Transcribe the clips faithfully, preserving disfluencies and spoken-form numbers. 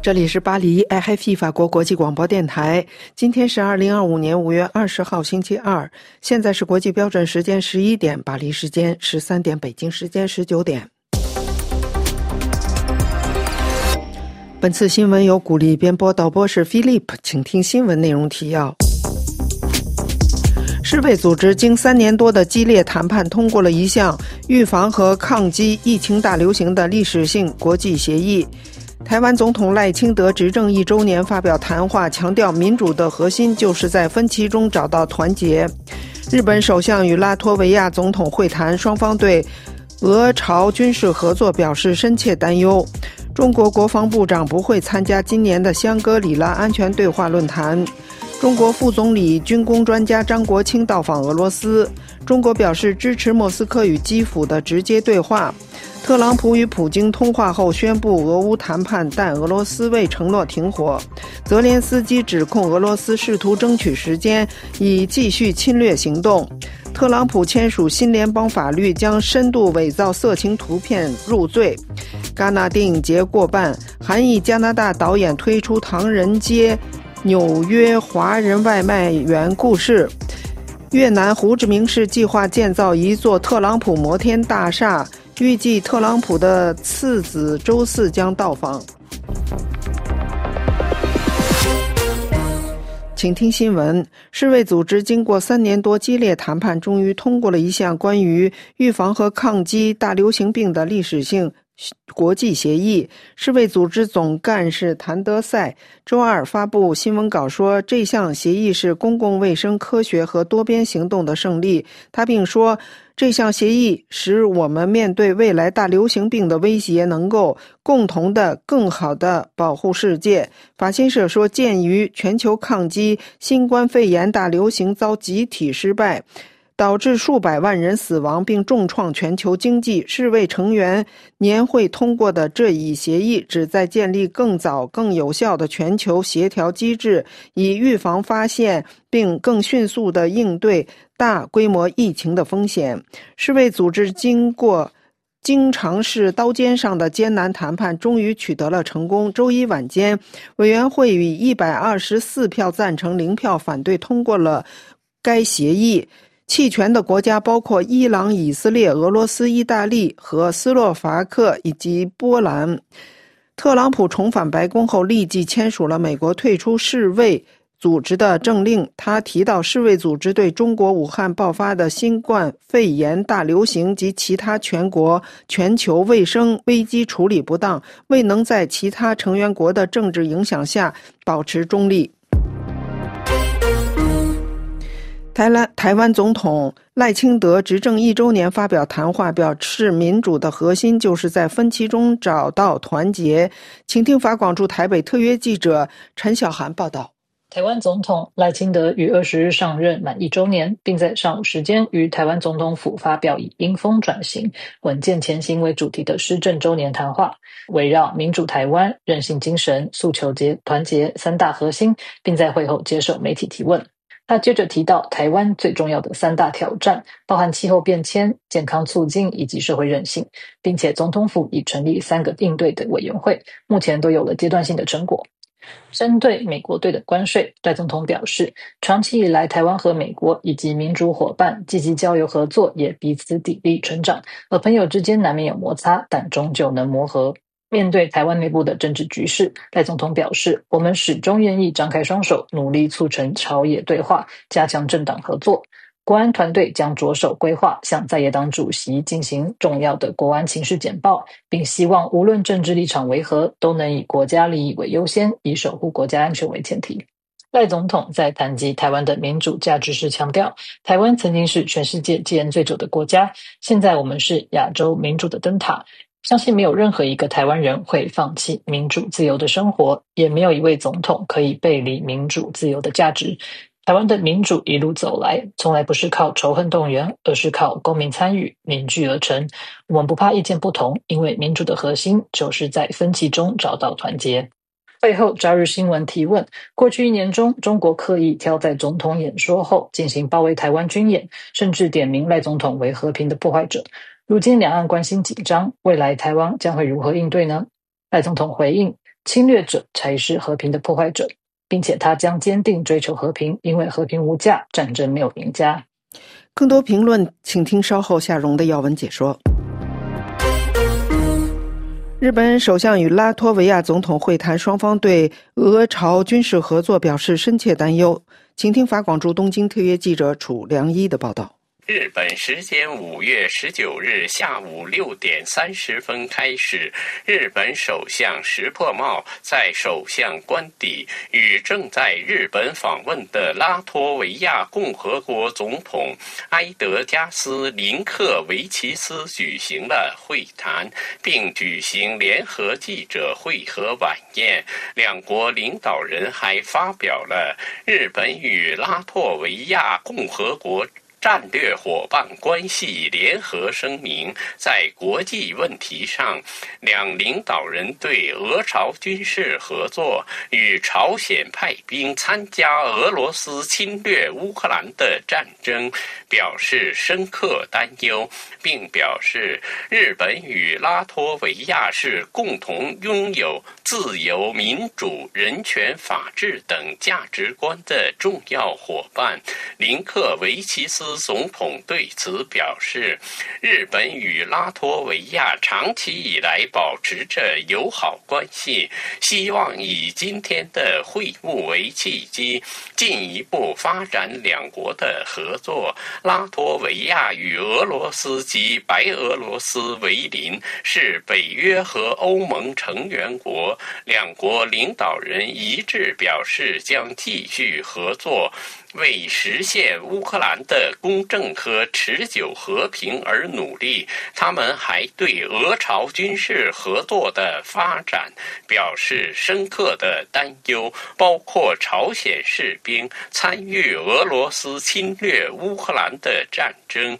这里是巴黎 R F I 法国国际广播电台，今天是二零二五年五月二十号星期二，现在是国际标准时间十一点，巴黎时间十三点，北京时间十九点。本次新闻由古力编播，导播是 Philip， 请听新闻内容提要。世卫组织经三年多的激烈谈判，通过了一项预防和抗击疫情大流行的历史性国际协议。台湾总统赖清德执政一周年发表谈话，强调民主的核心就是在分歧中找到团结。日本首相与拉脱维亚总统会谈，双方对俄朝军事合作表示深切担忧。中国国防部长不会参加今年的香格里拉安全对话论坛。中国副总理、军工专家张国清到访俄罗斯，中国表示支持莫斯科与基辅的直接对话。特朗普与普京通话后宣布俄乌谈判，但俄罗斯未承诺停火。泽连斯基指控俄罗斯试图争取时间，以继续侵略行动。特朗普签署新联邦法律，将深度伪造色情图片入罪。戛纳电影节过半，韩裔加拿大导演推出唐人街纽约华人外卖员故事。越南胡志明市计划建造一座特朗普摩天大厦，预计特朗普的次子周四将到访。请听新闻。世卫组织经过三年多激烈谈判，终于通过了一项关于预防和抗击大流行病的历史性国际协议。世卫组织总干事谭德赛周二发布新闻稿说，这项协议是公共卫生科学和多边行动的胜利。他并说，这项协议使我们面对未来大流行病的威胁能够共同的更好的保护世界。法新社说，鉴于全球抗击新冠肺炎大流行遭集体失败，导致数百万人死亡并重创全球经济，世卫成员年会通过的这一协议旨在建立更早更有效的全球协调机制，以预防发现并更迅速地应对大规模疫情的风险。世卫组织经过经常是刀尖上的艰难谈判，终于取得了成功。周一晚间，委员会以一百二十四票赞成、零票反对通过了该协议。弃权的国家包括伊朗、以色列、俄罗斯、意大利和斯洛伐克以及波兰。特朗普重返白宫后，立即签署了美国退出世卫组织的政令。他提到，世卫组织对中国武汉爆发的新冠肺炎大流行及其他全国全球卫生危机处理不当，未能在其他成员国的政治影响下保持中立。台湾台湾总统赖清德执政一周年发表谈话，表示民主的核心就是在分歧中找到团结。请听法广驻台北特约记者陈小涵报道。 台湾总统赖清德于二十日上任满一周年，并在上午时间于台湾总统府发表以迎风转型、稳健前行为主题的施政周年谈话，围绕民主台湾、韧性精神、诉求结团结三大核心，并在会后接受媒体提问。他接着提到，台湾最重要的三大挑战包含气候变迁、健康促进以及社会韧性，并且总统府已成立三个应对的委员会，目前都有了阶段性的成果。针对美国对的关税，赖总统表示，长期以来台湾和美国以及民主伙伴积极交流合作，也彼此砥砺成长，而朋友之间难免有摩擦，但终究能磨合。面对台湾内部的政治局势，赖总统表示，我们始终愿意张开双手，努力促成朝野对话，加强政党合作。国安团队将着手规划向在野党主席进行重要的国安情势简报，并希望无论政治立场为何，都能以国家利益为优先，以守护国家安全为前提。赖总统在谈及台湾的民主价值时强调，台湾曾经是全世界戒严最久的国家，现在我们是亚洲民主的灯塔，相信没有任何一个台湾人会放弃民主自由的生活，也没有一位总统可以背离民主自由的价值。台湾的民主一路走来，从来不是靠仇恨动员，而是靠公民参与凝聚而成。我们不怕意见不同，因为民主的核心就是在分歧中找到团结。会后，朝日新闻提问，过去一年中，中国刻意挑在总统演说后进行包围台湾军演，甚至点名赖总统为和平的破坏者。如今两岸关系紧张，未来台湾将会如何应对呢？赖总统回应， 侵略者才是和平的破坏者，并且他将坚定追求和平，因为和平无价，战争没有赢家。 更多评论请听稍后夏蓉的要闻解说。日本首相与拉脱维亚总统会谈，双方对俄朝军事合作表示深切担忧。请听法广驻东京特约记者楚良一的报道。 日本时间五月十九日下午六点三十分开始，日本首相石破茂在首相官邸与正在日本访问的拉脱维亚共和国总统埃德加斯·林克维奇斯举行了会谈，并举行联合记者会和晚宴。两国领导人还发表了日本与拉脱维亚共和国战略伙伴关系联合声明。在国际问题上，两领导人对俄朝军事合作与朝鲜派兵参加俄罗斯侵略乌克兰的战争表示深刻担忧，并表示日本与拉脱维亚是共同拥有自由、民主、人权、法治等价值观的重要伙伴。林克维奇斯总统对此表示，日本与拉脱维亚长期以来保持着友好关系，希望以今天的会晤为契机，进一步发展两国的合作。拉脱维亚与俄罗斯及白俄罗斯为邻，是北约和欧盟成员国，两国领导人一致表示将继续合作，为实现乌克兰的公正和持久和平而努力。他们还对俄朝军事合作的发展表示深刻的担忧，包括朝鲜士兵参与俄罗斯侵略乌克兰的战争。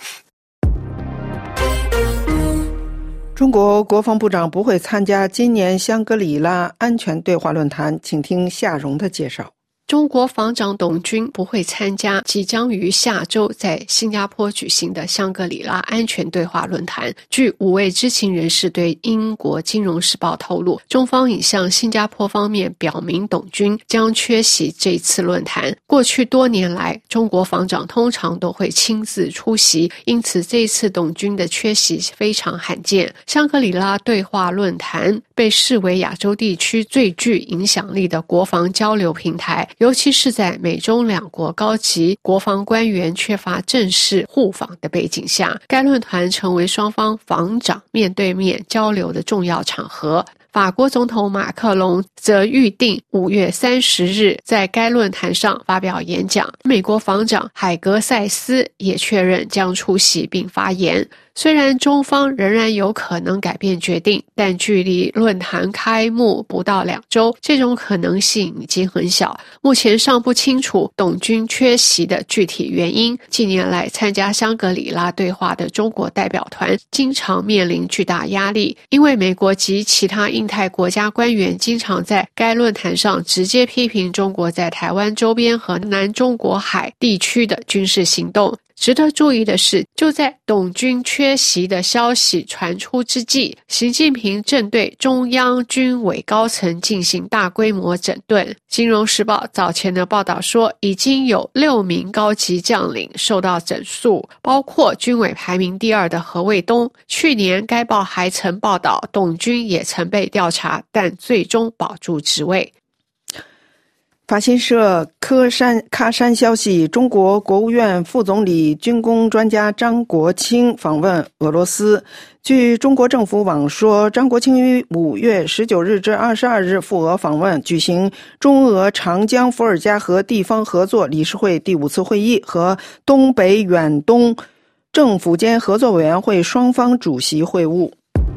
中国国防部长不会参加今年香格里拉安全对话论坛，请听夏蓉的介绍。 中国防长董军不会参加即将于下周在新加坡举行的香格里拉安全对话论坛。据五位知情人士对英国金融时报透露，中方已向新加坡方面表明董军将缺席这次论坛。过去多年来，中国防长通常都会亲自出席，因此这次董军的缺席非常罕见。香格里拉对话论坛被视为亚洲地区最具影响力的国防交流平台，尤其是在美中两国高级国防官员缺乏正式互访的背景下，该论坛成为双方防长面对面交流的重要场合。法国总统马克龙则预定五月三十日在该论坛上发表演讲，美国防长海格塞斯也确认将出席并发言。虽然中方仍然有可能改变决定，但距离论坛开幕不到两周，这种可能性已经很小。目前尚不清楚董军缺席的具体原因。近年来参加香格里拉对话的中国代表团经常面临巨大压力，因为美国及其他印太国家官员经常在该论坛上直接批评中国在台湾周边和南中国海地区的军事行动。值得注意的是，就在董军缺席的消息传出之际，习近平正对中央军委高层进行大规模整顿。金融时报早前的报道说，已经有六名高级将领受到整肃，包括军委排名第二的何卫东。去年该报还曾报道董军也曾被调查，但最终保住职位。 法新社科山喀山消息，中国国务院副总理军工专家张国清访问俄罗斯。据中国政府网说，张国清于五月十九日至二十二日赴俄访问，举行中俄长江伏尔加河地方合作理事会第五次会议和东北远东政府间合作委员会双方主席会晤。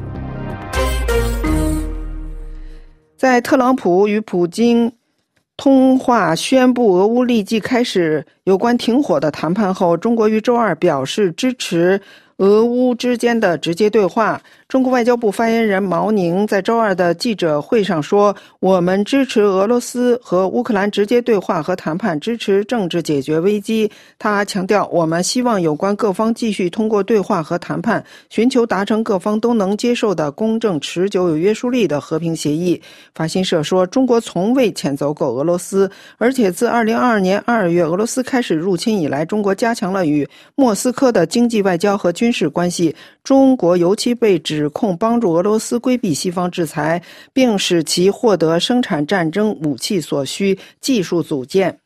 在特朗普与普京通话宣布俄乌立即开始有关停火的谈判后，中国于周二表示支持俄乌之间的直接对话。 中国外交部发言人毛宁在周二的记者会上说，我们支持俄罗斯和乌克兰直接对话和谈判，支持政治解决危机。他强调，我们希望有关各方继续通过对话和谈判，寻求达成各方都能接受的公正、持久、有约束力的和平协议。法新社说，中国从未谴责过俄罗斯，而且自二零二二年二月俄罗斯开始入侵以来，中国加强了与莫斯科的经济、外交和军事关系。中国尤其被指控帮助俄罗斯规避西方制裁，并使其获得生产战争武器所需技术组件。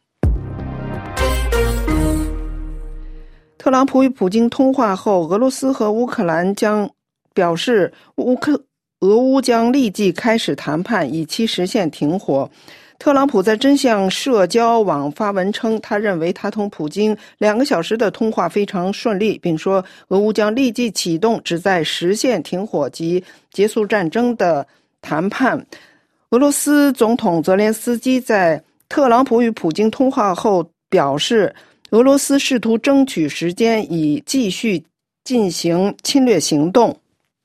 特朗普与普京通话后，俄罗斯和乌克兰将表示乌克俄乌将立即开始谈判，以期实现停火。特朗普在真相社交网发文称，他认为他同普京两个小时的通话非常顺利，并说俄乌将立即启动旨在实现停火及结束战争的谈判。俄罗斯总统泽连斯基在特朗普与普京通话后表示，俄罗斯试图争取时间以继续进行侵略行动。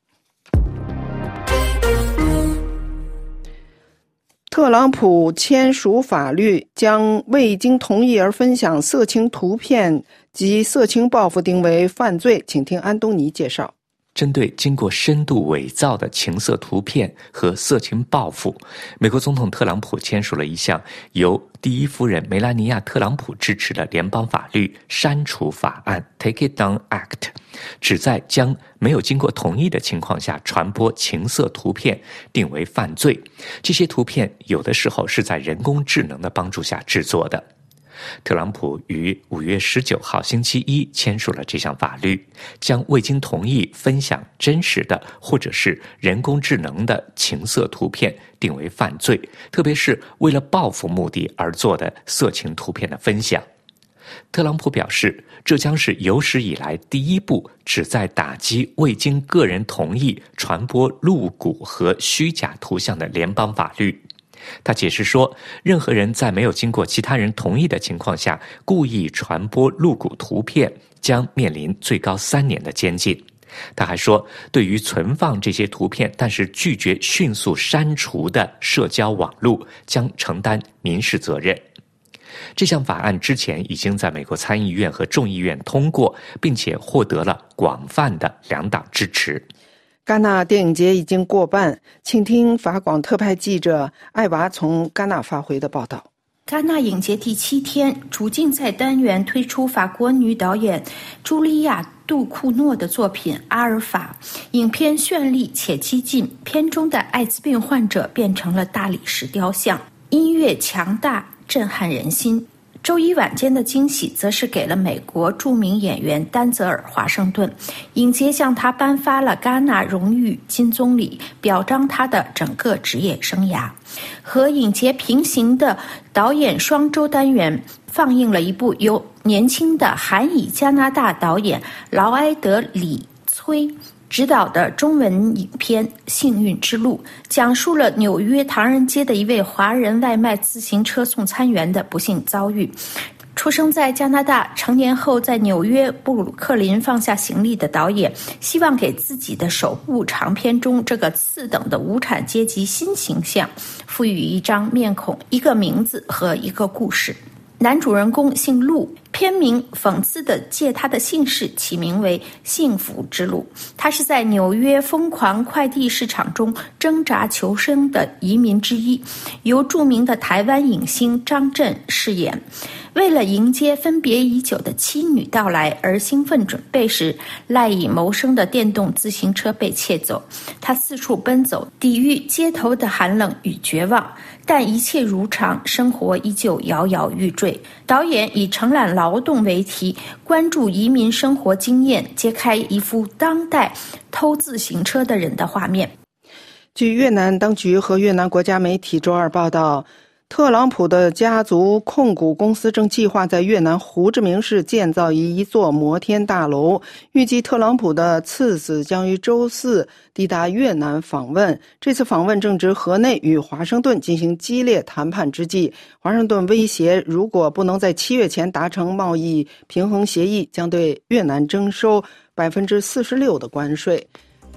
特朗普签署法律，将未经同意而分享色情图片及色情报复定为犯罪。请听安东尼介绍。 针对经过深度伪造的情色图片和色情报复，美国总统特朗普签署了一项由第一夫人梅拉尼亚·特朗普支持的联邦法律删除法案 Take It Down Act， 旨在将没有经过同意的情况下传播情色图片定为犯罪。这些图片有的时候是在人工智能的帮助下制作的。特朗普于五月十九号星期一签署了这项法律，将未经同意分享真实的或者是人工智能的情色图片定为犯罪，特别是为了报复目的而做的色情图片的分享。特朗普表示，这将是有史以来第一部旨在打击未经个人同意传播露骨和虚假图像的联邦法律。他解释说，任何人在没有经过其他人同意的情况下故意传播露骨图片，将面临最高三年的监禁。他还说，对于存放这些图片但是拒绝迅速删除的社交网络，将承担民事责任。这项法案之前已经在美国参议院和众议院通过，并且获得了广泛的两党支持。 戛纳电影节已经过半，请听法广特派记者艾娃从戛纳发回的报道。 戛纳影节第七天，主竞赛单元推出法国女导演茱莉亚·杜库诺的作品《阿尔法》。影片绚丽且激进，片中的艾滋病患者变成了大理石雕像，音乐强大，震撼人心。周一晚间的惊喜则是给了美国著名演员丹泽尔·华盛顿，影节向他颁发了戛纳荣誉金棕榈，表彰他的整个职业生涯。和影节平行的导演双周单元放映了一部由年轻的韩裔加拿大导演劳埃德·李崔执导的中文影片《幸运之路》，讲述了纽约唐人街的一位华人外卖自行车送餐员的不幸遭遇。出生在加拿大，成年后在纽约布鲁克林放下行李的导演，希望给自己的首部长片中这个次等的无产阶级新形象赋予一张面孔、一个名字和一个故事。男主人公姓陆，片名讽刺地借他的姓氏起名为幸福之路。他是在纽约疯狂快递市场中挣扎求生的移民之一，由著名的台湾影星张震饰演。为了迎接分别已久的妻女到来而兴奋准备时，赖以谋生的电动自行车被窃走，他四处奔走，抵御街头的寒冷与绝望，但一切如常，生活依旧摇摇欲坠。导演以承揽劳动为题，关注移民生活经验，揭开一幅当代偷自行车的人的画面。 据越南当局和越南国家媒体周二报道，特朗普的家族控股公司正计划在越南胡志明市建造一座摩天大楼，预计特朗普的次子将于周四抵达越南访问。这次访问正值河内与华盛顿进行激烈谈判之际，华盛顿威胁如果不能在七月前达成贸易平衡协议，将对越南征收百分之四十六的关税。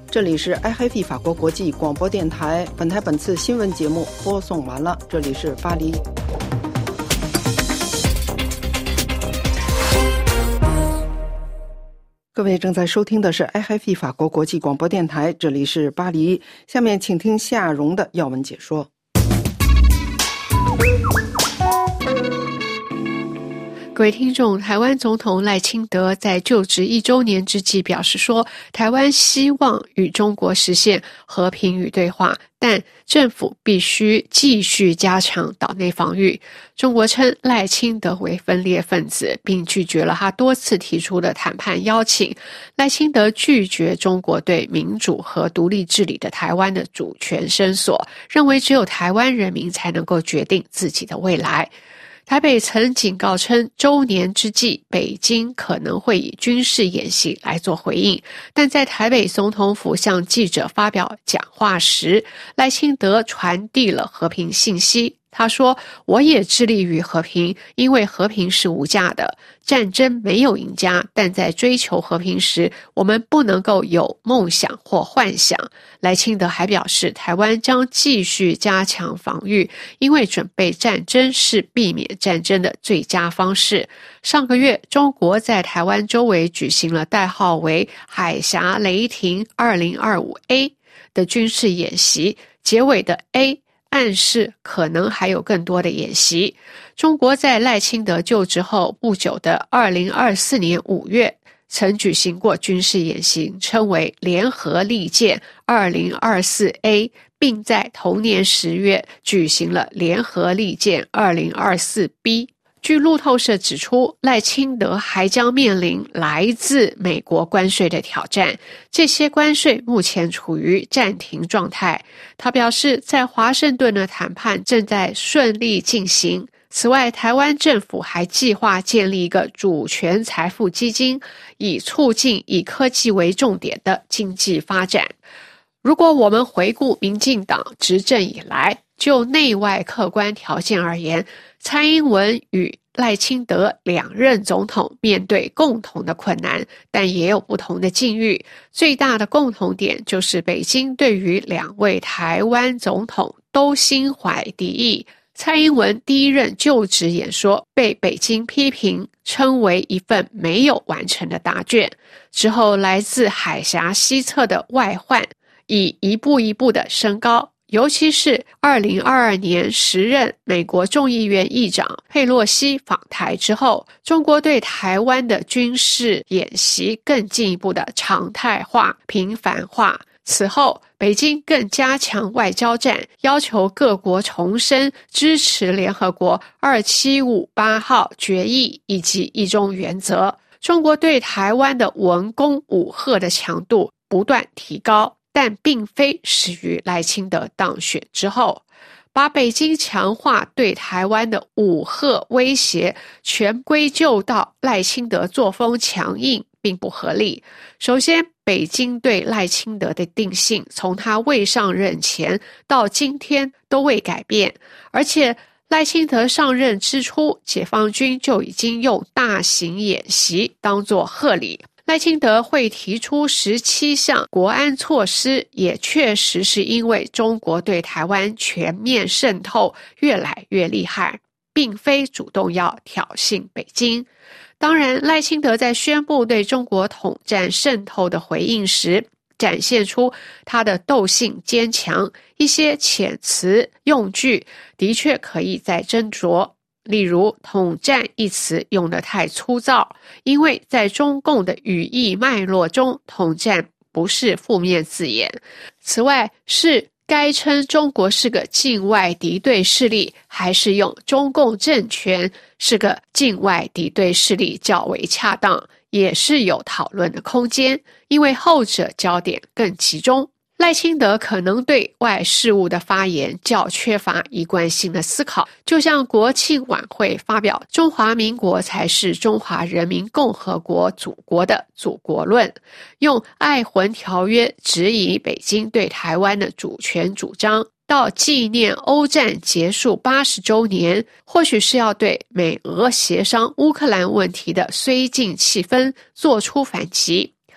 这里是 I F I 法国国际广播电台，本台本次新闻节目播送完了，这里是巴黎。各位正在收听的是 I F I 法国国际广播电台，这里是巴黎。下面请听夏蓉的要闻解说。 各位听众，台湾总统赖清德在就职一周年之际表示说，台湾希望与中国实现和平与对话，但政府必须继续加强岛内防御。中国称赖清德为分裂分子，并拒绝了他多次提出的谈判邀请。赖清德拒绝中国对民主和独立治理的台湾的主权伸索，认为只有台湾人民才能够决定自己的未来。台北曾警告称，周年之际，北京可能会以军事演习来做回应。但在台北总统府向记者发表讲话时，赖清德传递了和平信息。他说，我也致力于和平，因为和平是无价的，战争没有赢家，但在追求和平时，我们不能够有梦想或幻想。赖清德还表示，台湾将继续加强防御，因为准备战争是避免战争的最佳方式。上个月，中国在台湾周围举行了代号为海峡雷霆 二零二五 A 的军事演习，结尾的 A暗示可能还有更多的演习。中国在赖清德就职后不久的二零二四年五月曾举行过军事演习，称为联合利剑 二零二四 A， 并在同年十月举行了联合利剑 二零二四 B。据路透社指出，赖清德还将面临来自美国关税的挑战，这些关税目前处于暂停状态。他表示，在华盛顿的谈判正在顺利进行。此外，台湾政府还计划建立一个主权财富基金，以促进以科技为重点的经济发展。如果我们回顾民进党执政以来，就内外客观条件而言，蔡英文与赖清德两任总统面对共同的困难，但也有不同的境遇。最大的共同点就是北京对于两位台湾总统都心怀敌意。蔡英文第一任就职演说被北京批评，称为一份没有完成的答卷。之后，来自海峡西侧的外患已一步一步的升高。尤其是二零二二年时任美国众议院议长佩洛西访台之后，中国对台湾的军事演习更进一步的常态化、频繁化。此后，北京更加强外交战，要求各国重申支持联合国二七五八号决议以及一中原则。中国对台湾的文攻武吓的强度不断提高，但并非始于赖清德当选之后。把北京强化对台湾的武吓威胁全归咎到赖清德作风强硬并不合理。首先，北京对赖清德的定性从他未上任前到今天都未改变，而且赖清德上任之初，解放军就已经用大型演习当作贺礼。赖清德会提出十七项国安措施，也确实是因为中国对台湾全面渗透越来越厉害，并非主动要挑衅北京。当然，赖清德在宣布对中国统战渗透的回应时，展现出他的斗性坚强，一些遣词用句的确可以再斟酌。例如，统战一词用得太粗糙，因为在中共的语义脉络中，统战不是负面字眼。此外，是该称中国是个境外敌对势力，还是用中共政权是个境外敌对势力较为恰当，也是有讨论的空间，因为后者焦点更集中。赖清德可能对外事务的发言较缺乏一贯性的思考，就像国庆晚会发表中华民国才是中华人民共和国祖国的祖国论，用爱魂条约指引北京对台湾的主权主张，到纪念欧战结束八十周年，或许是要对美俄协商乌克兰问题的绥靖气氛做出反击。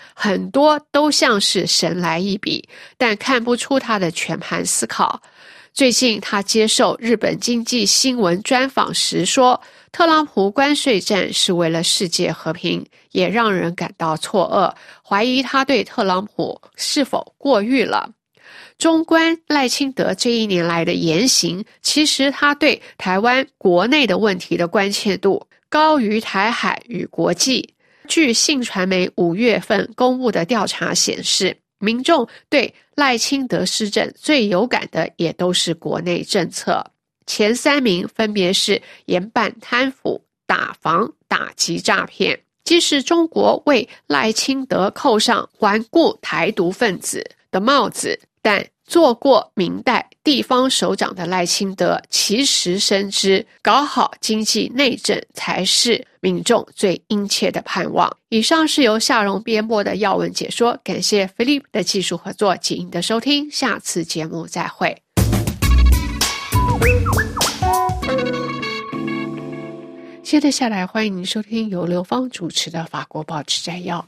很多都像是神来一笔，但看不出他的全盘思考。最近他接受日本经济新闻专访时说，特朗普关税战是为了世界和平，也让人感到错愕，怀疑他对特朗普是否过誉了。纵观赖清德这一年来的言行，其实他对台湾国内的问题的关切度高于台海与国际。据信传媒五月份公布的调查显示，民众对赖清德施政最有感的也都是国内政策，前三名分别是严办贪腐、打防、打击诈骗。即使中国为赖清德扣上环顾台独分子的帽子，但做过明代地方首长的赖清德其实深知搞好经济内政才是民众最殷切的盼望。以上是由夏蓉编播的要闻解说，感谢 Philip 的技术合作及您的收听，下次节目再会。接着下来欢迎您收听由刘芳主持的法国报纸摘要。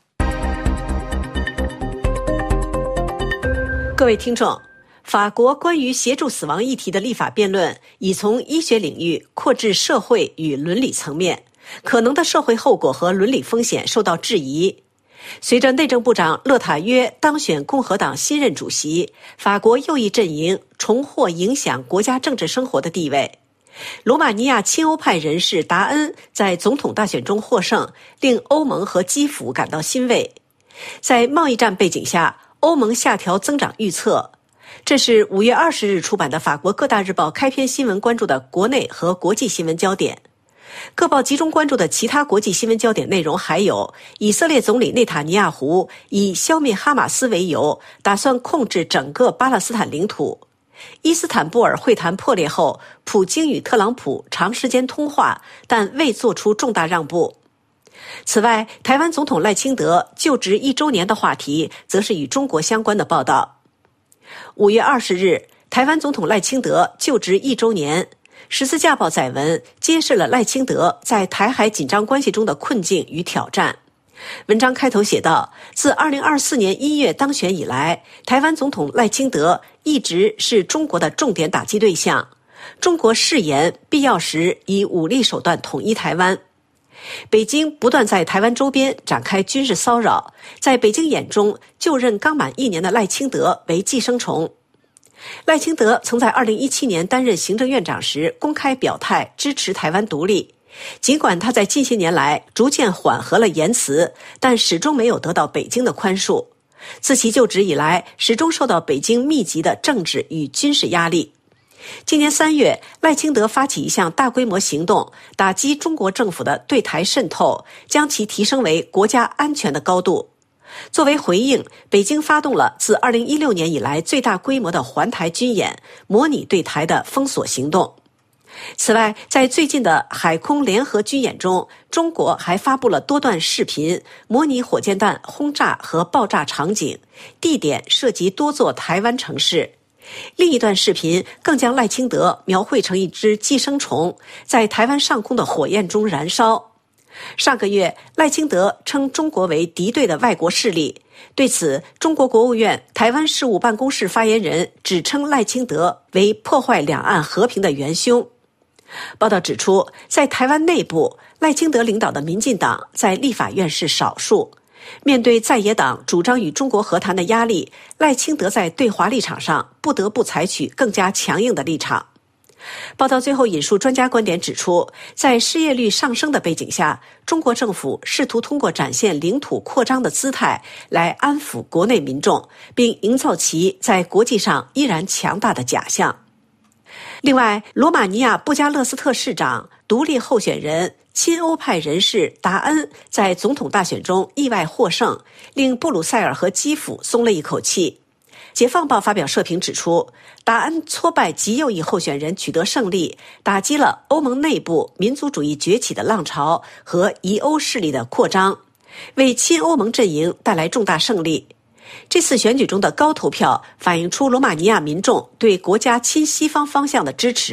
各位听众，法国关于协助死亡议题的立法辩论已从医学领域扩至社会与伦理层面，可能的社会后果和伦理风险受到质疑。随着内政部长勒塔约当选共和党新任主席，法国右翼阵营重获影响国家政治生活的地位。罗马尼亚亲欧派人士达恩在总统大选中获胜，令欧盟和基辅感到欣慰。在贸易战背景下，欧盟下调增长预测。这是五月二十日出版的法国各大日报开篇新闻关注的国内和国际新闻焦点。各报集中关注的其他国际新闻焦点内容还有：以色列总理内塔尼亚胡以消灭哈马斯为由，打算控制整个巴勒斯坦领土；伊斯坦布尔会谈破裂后，普京与特朗普长时间通话，但未做出重大让步。此外，台湾总统赖清德就职一周年的话题则是与中国相关的报道。五月二十日，台湾总统赖清德就职一周年，十字架报载文揭示了赖清德在台海紧张关系中的困境与挑战。文章开头写道，自二零二四年一月当选以来，台湾总统赖清德一直是中国的重点打击对象，中国誓言必要时以武力手段统一台湾。北京不断在台湾周边展开军事骚扰，在北京眼中，就任刚满一年的赖清德为寄生虫。赖清德曾在二零一七年担任行政院长时公开表态支持台湾独立，尽管他在近些年来逐渐缓和了言辞，但始终没有得到北京的宽恕。自其就职以来，始终受到北京密集的政治与军事压力。今年三月，赖清德发起一项大规模行动，打击中国政府的对台渗透，将其提升为国家安全的高度。作为回应，北京发动了自二零一六年以来最大规模的环台军演，模拟对台的封锁行动。此外，在最近的海空联合军演中，中国还发布了多段视频，模拟火箭弹轰炸和爆炸场景，地点涉及多座台湾城市。另一段视频更将赖清德描绘成一只寄生虫，在台湾上空的火焰中燃烧。上个月，赖清德称中国为敌对的外国势力，对此，中国国务院台湾事务办公室发言人指称赖清德为破坏两岸和平的元凶。报道指出，在台湾内部，赖清德领导的民进党在立法院是少数。面对在野党主张与中国和谈的压力，赖清德在对华立场上不得不采取更加强硬的立场。报道最后引述专家观点指出，在失业率上升的背景下，中国政府试图通过展现领土扩张的姿态来安抚国内民众，并营造其在国际上依然强大的假象。另外，罗马尼亚布加勒斯特市长独立候选人亲欧派人士达恩在总统大选中意外获胜，令布鲁塞尔和基辅松了一口气。解放报发表社评指出，达恩挫败极右翼候选人取得胜利，打击了欧盟内部民族主义崛起的浪潮和疑欧势力的扩张，为亲欧盟阵营带来重大胜利。这次选举中的高投票反映出罗马尼亚民众对国家亲西方方向的支持，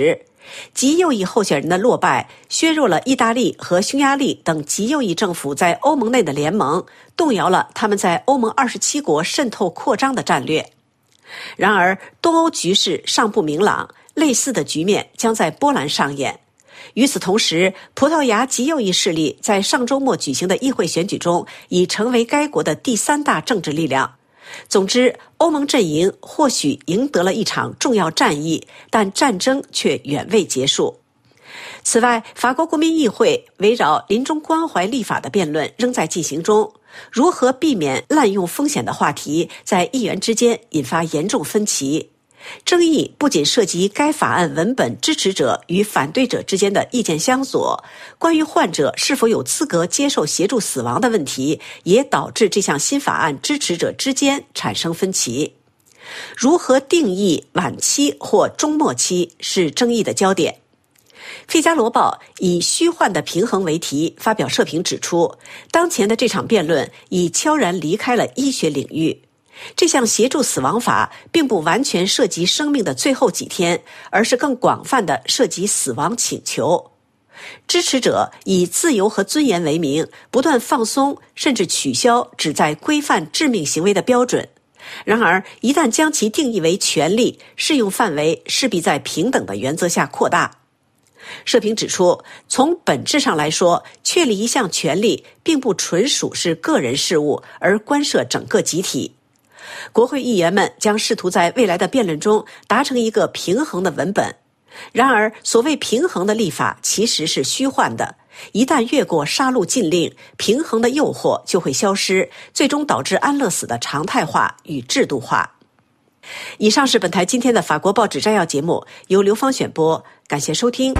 极右翼候选人的落败，削弱了意大利和匈牙利等极右翼政府在欧盟内的联盟，动摇了他们在欧盟二十七国渗透扩张的战略。然而，东欧局势尚不明朗，类似的局面将在波兰上演。与此同时，葡萄牙极右翼势力在上周末举行的议会选举中，已成为该国的第三大政治力量。总之，欧盟阵营或许赢得了一场重要战役，但战争却远未结束。此外，法国国民议会围绕临终关怀立法的辩论仍在进行中，如何避免滥用风险的话题在议员之间引发严重分歧。争议不仅涉及该法案文本支持者与反对者之间的意见相左，关于患者是否有资格接受协助死亡的问题，也导致这项新法案支持者之间产生分歧。如何定义晚期或中末期是争议的焦点。《费加罗报》以虚幻的平衡为题发表社评指出，当前的这场辩论已悄然离开了医学领域。这项协助死亡法并不完全涉及生命的最后几天，而是更广泛地涉及死亡请求。支持者以自由和尊严为名，不断放松甚至取消旨在规范致命行为的标准。然而，一旦将其定义为权利，适用范围势必在平等的原则下扩大。社评指出，从本质上来说，确立一项权利并不纯属是个人事务，而关涉整个集体。国会议员们将试图在未来的辩论中达成一个平衡的文本。然而，所谓平衡的立法其实是虚幻的，一旦越过杀戮禁令，平衡的诱惑就会消失，最终导致安乐死的常态化与制度化。以上是本台今天的法国报纸摘要节目，由刘芳选播，感谢收听。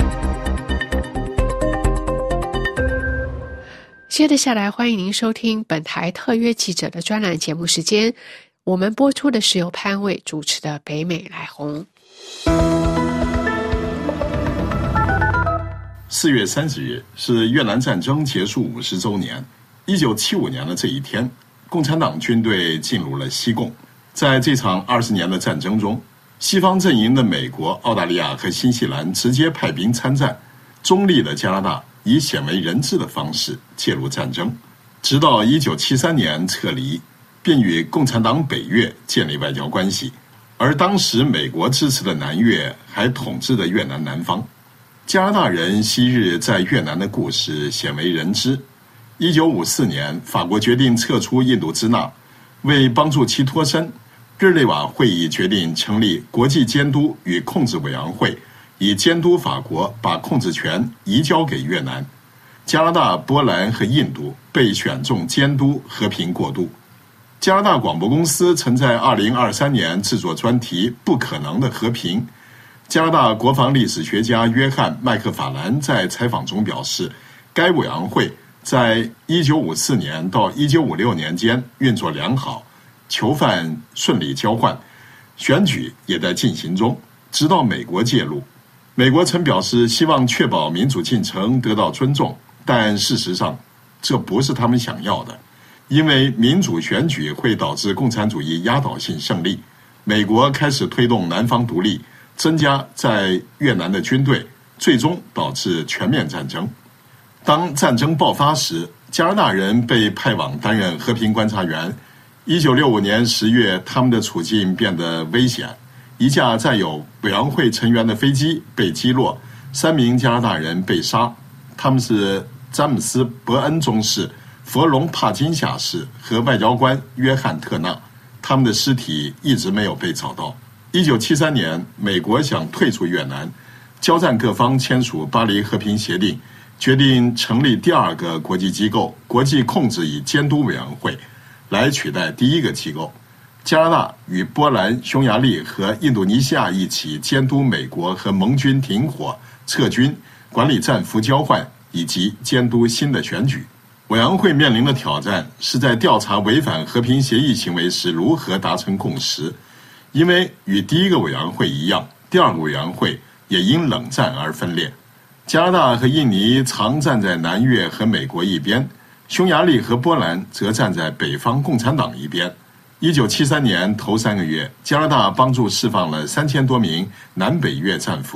接着下来，欢迎您收听本台特约记者的专栏节目时间。我们播出的是由潘卫主持的《北美来红》。 四月三十日是越南战争结束五十周年。一九七五年的这一天，共产党军队进入了西贡。在这场二十年的战争中，西方阵营的美国、澳大利亚和新西兰直接派兵参战，中立的加拿大以鲜为人知的方式介入战争，直到一九七三年撤离，便与共产党北越建立外交关系。而当时美国支持的南越还统治着越南南方。加拿大人昔日在越南的故事鲜为人知。一九五四年，法国决定撤出印度支那，为帮助其脱身，日内瓦会议决定成立国际监督与控制委员会，以监督法国把控制权移交给越南。加拿大、波兰和印度被选中监督和平过渡。加拿大广播公司曾在二零二三年制作专题《不可能的和平》。加拿大国防历史学家约翰·麦克法兰在采访中表示，该委员会在一九五四年到一九五六年间运作良好，囚犯顺利交换，选举也在进行中，直到美国介入。美国曾表示希望确保民主进程得到尊重，但事实上这不是他们想要的，因为民主选举会导致共产主义压倒性胜利。美国开始推动南方独立，增加在越南的军队，最终导致全面战争。当战争爆发时，加拿大人被派往担任和平观察员。一九六五年十月，他们的处境变得危险。一架载有委员会成员的飞机被击落，三名加拿大人被杀，他们是詹姆斯·伯恩中士、佛隆·帕金下士和外交官约翰·特纳。他们的尸体一直没有被找到。一九七三年，美国想退出越南，交战各方签署巴黎和平协定，决定成立第二个国际机构——国际控制与监督委员会，来取代第一个机构。加拿大与波兰、匈牙利和印度尼西亚一起监督美国和盟军停火、撤军、管理战俘交换以及监督新的选举。委员会面临的挑战是在调查违反和平协议行为时如何达成共识。因为与第一个委员会一样，第二个委员会也因冷战而分裂。加拿大和印尼常站在南越和美国一边，匈牙利和波兰则站在北方共产党一边。一九七三年头三个月，加拿大帮助释放了三千多名南北越战俘，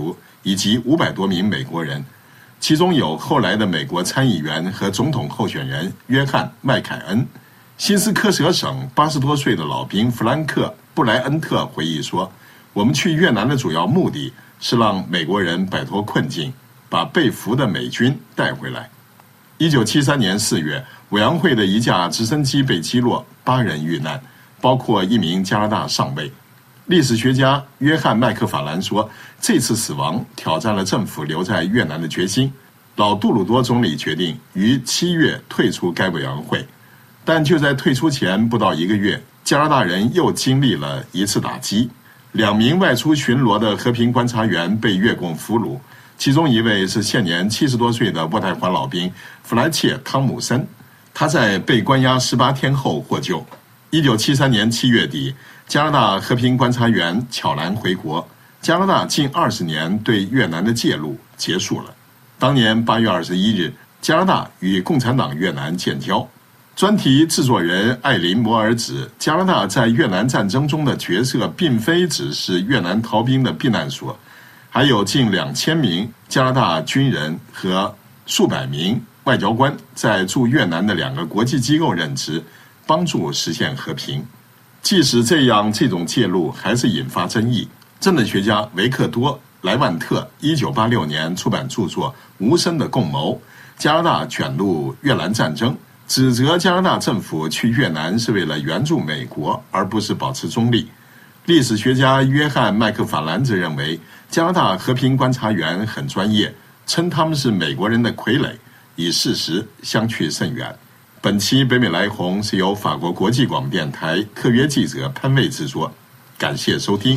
以及五百多名美国人，其中有后来的美国参议员和总统候选人约翰·麦凯恩。新斯科舍省八十多岁的老兵弗兰克·布莱恩特回忆说，我们去越南的主要目的是让美国人摆脱困境，把被俘的美军带回来。一九七三年四月，委员会的一架直升机被击落，八人遇难，包括一名加拿大上尉。历史学家约翰·麦克法兰说，这次死亡挑战了政府留在越南的决心。老杜鲁多总理决定于七月退出该委员会，但就在退出前不到一个月，加拿大人又经历了一次打击。两名外出巡逻的和平观察员被越共俘虏，其中一位是现年七十多岁的渥太华老兵弗莱切·汤姆森，他在被关押十八天后获救。一九七三年七月底，加拿大和平观察员巧兰回国，加拿大近二十年对越南的介入结束了。当年八月二十一日，加拿大与共产党越南建交。专题制作人艾琳·摩尔指，加拿大在越南战争中的角色并非只是越南逃兵的避难所，还有近两千名加拿大军人和数百名外交官在驻越南的两个国际机构任职，帮助实现和平。即使这样，这种介入还是引发争议。政治学家维克多·莱万特一九八六年出版著作《无声的共谋：加拿大卷入越南战争》，指责加拿大政府去越南是为了援助美国，而不是保持中立。历史学家约翰·麦克法兰则认为，加拿大和平观察员很专业，称他们是美国人的傀儡，与事实相去甚远。本期北美来红是由法国国际广播电台特约记者潘卫制作，感谢收听。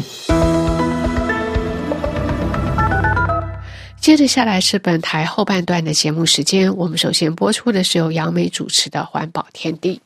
接着下来是本台后半段的节目时间，我们首先播出的是由杨梅主持的环保天地。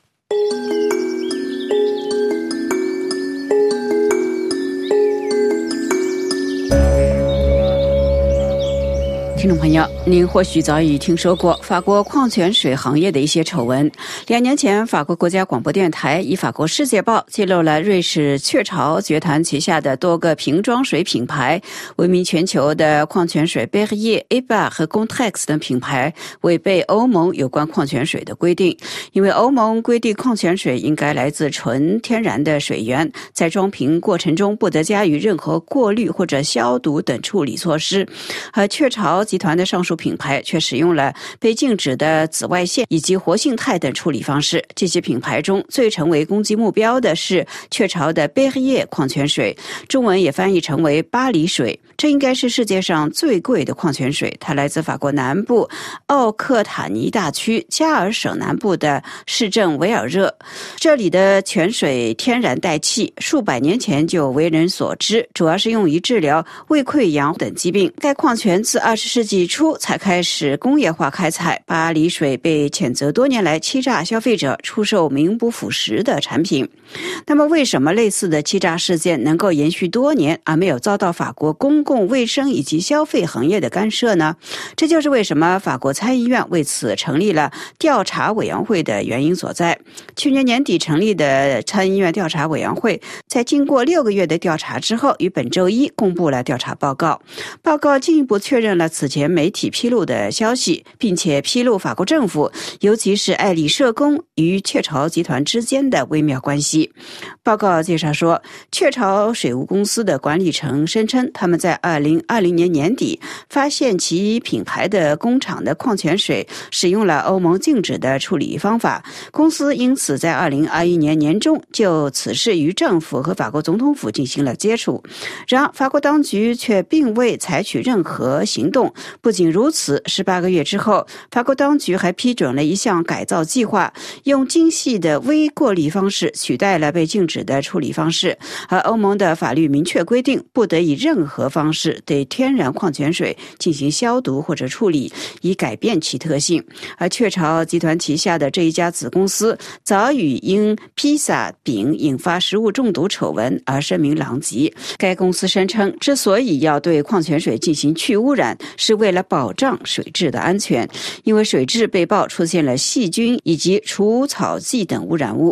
听众朋友，您或许早已听说过法国矿泉水行业的一些丑闻。两年前，法国国家广播电台以法国世界报揭露了瑞士雀巢集团旗下的多个瓶装水品牌闻名全球的矿泉水 Perrier、Eba 和 Contrex 等品牌违背欧盟有关矿泉水的规定。因为欧盟规定矿泉水应该来自纯天然的水源，在装瓶过程中不得加以任何过滤或者消毒等处理措施，而雀巢集团的上述品牌却使用了被禁止的紫外线以及活性炭等处理方式。这些品牌中最成为攻击目标的是雀巢的贝叶矿泉水，中文也翻译成为巴黎水。这应该是世界上最贵的矿泉水，它来自法国南部奥克塔尼大区加尔省南部的市镇维尔热。这里的泉水天然带气，数百年前就为人所知，主要是用于治疗胃溃疡等疾病。该矿泉自二十世纪初才开始工业化开采，巴黎水被谴责多年来欺诈消费者，出售名不副实的产品。那么为什么类似的欺诈事件能够延续多年而没有遭到法国公共卫生以及消费行业的干涉呢？这就是为什么法国参议院为此成立了调查委员会的原因所在。去年年底成立的参议院调查委员会在经过六个月的调查之后，于本周一公布了调查报告。报告进一步确认了此前媒体披露的消息，并且披露法国政府，尤其是爱丽舍宫与雀巢集团之间的微妙关系。报告介绍说，雀巢水务公司的管理层声称，他们在二零二零年年底发现其品牌的工厂的矿泉水使用了欧盟禁止的处理方法，公司因此在二零二一年年中就此事与政府和法国总统府进行了接触。然而法国当局却并未采取任何行动。不仅如此，十八个月之后，法国当局还批准了一项改造计划，用精细的微过滤方式取代了被禁止的处理方式。而欧盟的法律明确规定，不得以任何方式对天然矿泉水进行消毒或者处理，以改变其特性。而雀巢集团旗下的这一家子公司早已因披萨饼引发食物中毒丑闻而声名狼藉。该公司声称，之所以要对矿泉水进行去污染，是为了保障水质的安全，因为水质被曝出现了细菌以及除草剂等污染物。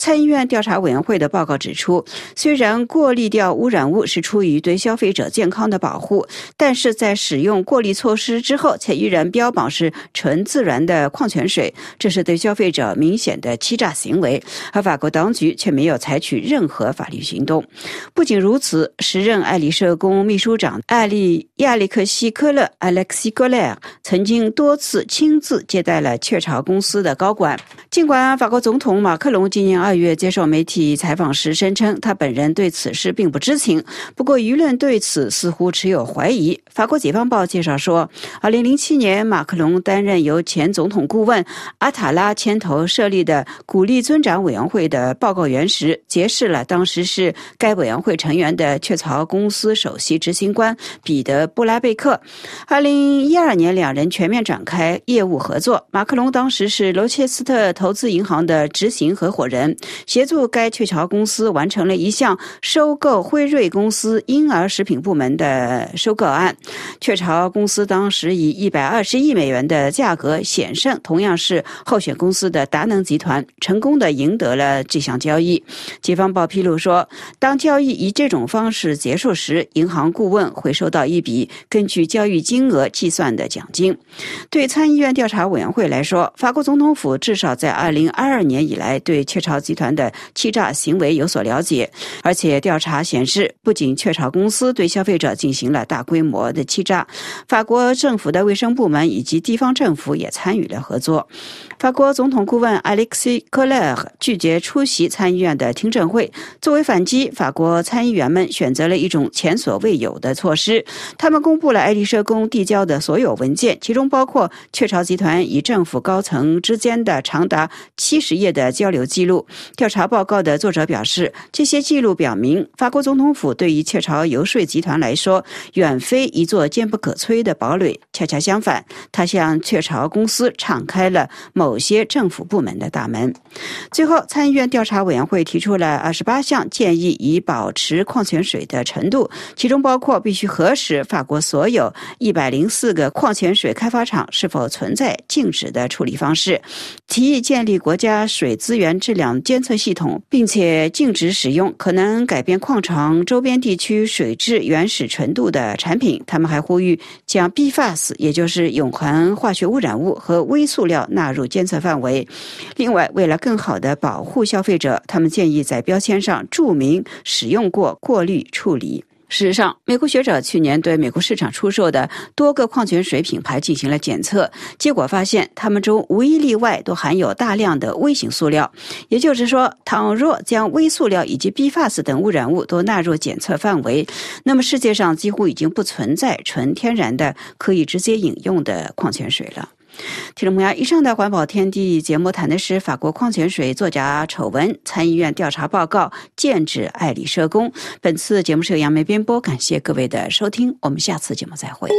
参议院调查委员会的报告指出，虽然过滤掉污染物是出于对消费者健康的保护，但是在使用过滤措施之后，且依然标榜是纯自然的矿泉水，这是对消费者明显的欺诈行为，而法国当局却没有采取任何法律行动。不仅如此，时任爱丽舍宫秘书长艾利亚历克西科勒 Alexis Kohler 曾经多次亲自接待了雀巢公司的高管。尽管法国总统马克龙今年二月接受媒体采访时声称他本人对此事并不知情，不过舆论对此似乎持有怀疑。法国解放报介绍说，二零零七年马克龙担任由前总统顾问阿塔拉牵头设立的鼓励增长委员会的报告员时，揭示了当时是该委员会成员的雀巢公司首席执行官彼得布拉贝克。二零一二年两人全面展开业务合作，马克龙当时是罗切斯特投资银行的执行合伙人，协助该雀巢公司完成了一项收购辉瑞公司婴儿食品部门的收购案。雀巢公司当时以一百二十亿美元的价格险胜同样是候选公司的达能集团，成功的赢得了这项交易。解放报披露说，当交易以这种方式结束时，银行顾问会收到一笔根据交易金额计算的奖金。对参议院调查委员会来说，法国总统府至少在二零二二年以来对雀巢集团的欺诈行为有所了解，而且调查显示，不仅雀巢公司对消费者进行了大规模的欺诈，法国政府的卫生部门以及地方政府也参与了合作。法国总统顾问 Alexis Kohler 拒绝出席参议院的听证会，作为反击，法国参议员们选择了一种前所未有的措施，他们公布了爱丽舍宫递交的所有文件，其中包括雀巢集团与政府高层之间的长达七十页的交流记录。调查报告的作者表示，这些记录表明，法国总统府对于雀巢游说集团来说，远非一座坚不可摧的堡垒，恰恰相反，它向雀巢公司敞开了某些政府部门的大门。最后，参议院调查委员会提出了二十八项建议，以保持矿泉水的程度，其中包括必须核实法国所有一百零四个矿泉水开发厂是否存在静止的处理方式，提议建立国家水资源质量监测系统，并且禁止使用可能改变矿床周边地区水质原始纯度的产品。他们还呼吁将 P F A S 也就是永恒化学污染物和微塑料纳入监测范围。另外，为了更好地保护消费者，他们建议在标签上注明使用过过滤处理。事实上，美国学者去年对美国市场出售的多个矿泉水品牌进行了检测，结果发现它们中无一例外都含有大量的微型塑料。也就是说，倘若将微塑料以及 P F A S 等污染物都纳入检测范围，那么世界上几乎已经不存在纯天然的可以直接饮用的矿泉水了。听众朋友，以上的环保天地节目谈的是法国矿泉水作假丑闻，参议院调查报告剑指爱丽舍宫。本次节目是由杨梅编播，感谢各位的收听，我们下次节目再会。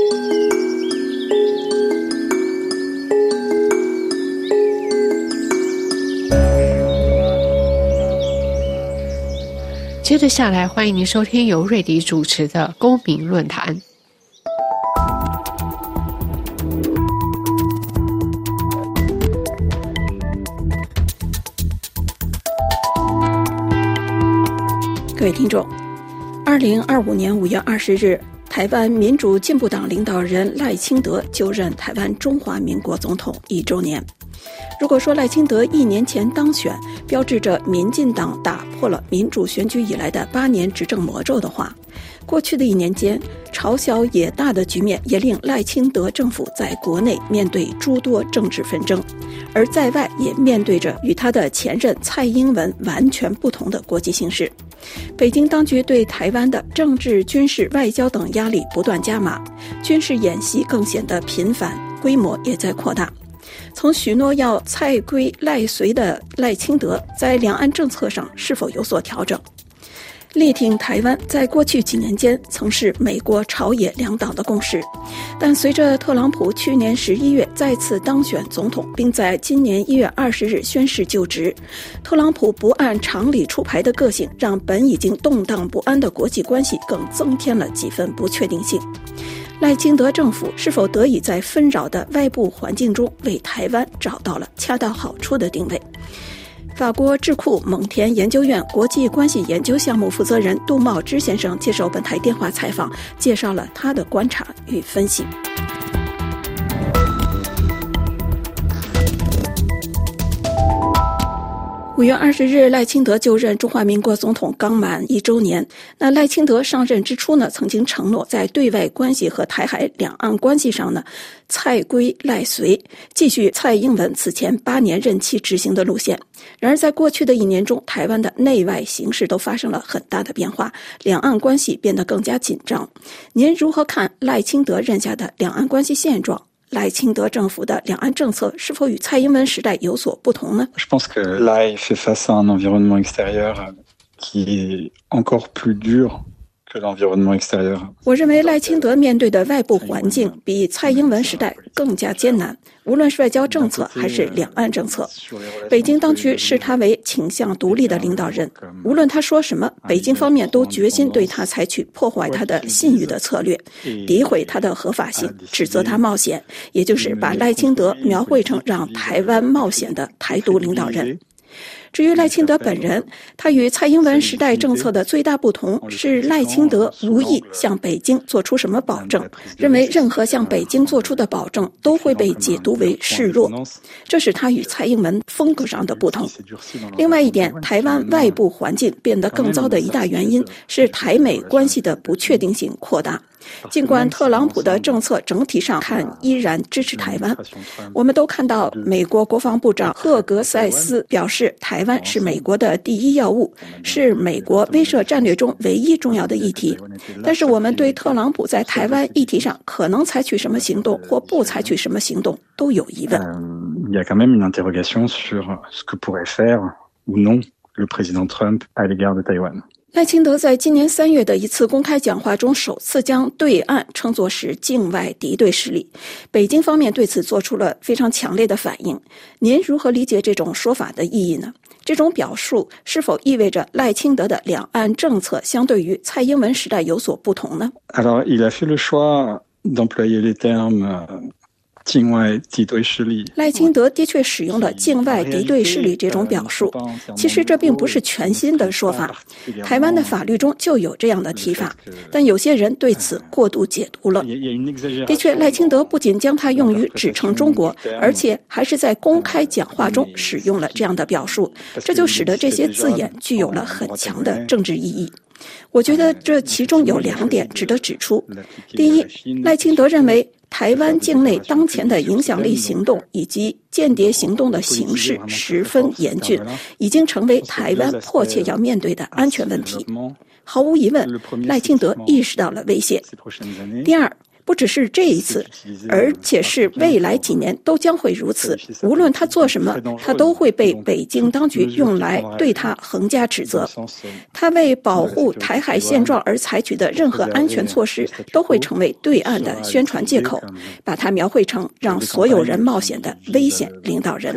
接着下来，欢迎您收听由瑞迪主持的公民论坛。 各位听众，二零二五年五月二十日，台湾民主进步党领导人赖清德就任台湾中华民国总统一周年。如果说赖清德一年前当选，标志着民进党打破了民主选举以来的八年执政魔咒的话，过去的一年间，朝小野大的局面也令赖清德政府在国内面对诸多政治纷争，而在外也面对着与他的前任蔡英文完全不同的国际形势。北京当局对台湾的政治、军事、外交等压力不断加码，军事演习更显得频繁，规模也在扩大。从许诺要蔡归赖随的赖清德，在两岸政策上是否有所调整？力挺台湾在过去几年间曾是美国朝野两党的共识，但随着特朗普去年十一月再次当选总统，并在今年一月二十日宣誓就职，特朗普不按常理出牌的个性，让本已经动荡不安的国际关系更增添了几分不确定性。赖清德政府是否得以在纷扰的外部环境中为台湾找到了恰到好处的定位？ 法国智库蒙田研究院国际关系研究项目负责人杜茂之先生接受本台电话采访，介绍了他的观察与分析。五月二十日，赖清德就任中华民国总统刚满一周年。那赖清德上任之初呢，曾经承诺在对外关系和台海两岸关系上呢，蔡归赖随，继续蔡英文此前八年任期执行的路线。然而，在过去的一年中，台湾的内外形势都发生了很大的变化，两岸关系变得更加紧张。您如何看赖清德任下的两岸关系现状？赖清德政府的两岸政策是否与蔡英文时代有所不同呢？ Je pense que Lai fait face à un environnement extérieur qui est encore plus dur que l'environnement extérieur. 我认为赖清德面对的外部环境比蔡英文时代更加艰难，无论是外交政策还是两岸政策。北京当局视他为倾向独立的领导人，无论他说什么，北京方面都决心对他采取破坏他的信誉的策略，诋毁他的合法性，指责他冒险，也就是把赖清德描绘成让台湾冒险的台独领导人。至于赖清德本人，他与蔡英文时代政策的最大不同是赖清德无意向北京做出什么保证，认为任何向北京做出的保证都会被解读为示弱，这是他与蔡英文风格上的不同。另外一点，台湾外部环境变得更糟的一大原因是台美关系的不确定性扩大。尽管特朗普的政策整体上看依然支持台湾，我们都看到美国国防部长赫格塞斯表示，台湾是美国的第一要务，是美国威慑战略中唯一重要的议题。但是我们对特朗普在台湾议题上可能采取什么行动或不采取什么行动都有疑问。 Il y a quand même une interrogation sur ce que pourrait faire ou non le président Trump à l'égard de Taïwan. 赖清德在今年三月的一次公开讲话中，首次将对岸称作是境外敌对势力。北京方面对此做出了非常强烈的反应。您如何理解这种说法的意义呢？这种表述是否意味着赖清德的两岸政策相对于蔡英文时代有所不同呢？ Alors, il a fait le choix d'employer les termes境外敌对势力。 赖清德的确使用了境外敌对势力这种表述，其实这并不是全新的说法，台湾的法律中就有这样的提法，但有些人对此过度解读了。的确，赖清德不仅将它用于指称中国，而且还是在公开讲话中使用了这样的表述，这就使得这些字眼具有了很强的政治意义。我觉得这其中有两点值得指出。第一，赖清德认为台湾境内当前的影响力行动以及间谍行动的形势十分严峻，已经成为台湾迫切要面对的安全问题。毫无疑问，赖清德意识到了威胁。第二，不只是这一次，而且是未来几年都将会如此。无论他做什么，他都会被北京当局用来对他横加指责。他为保护台海现状而采取的任何安全措施，都会成为对岸的宣传借口，把他描绘成让所有人冒险的危险领导人。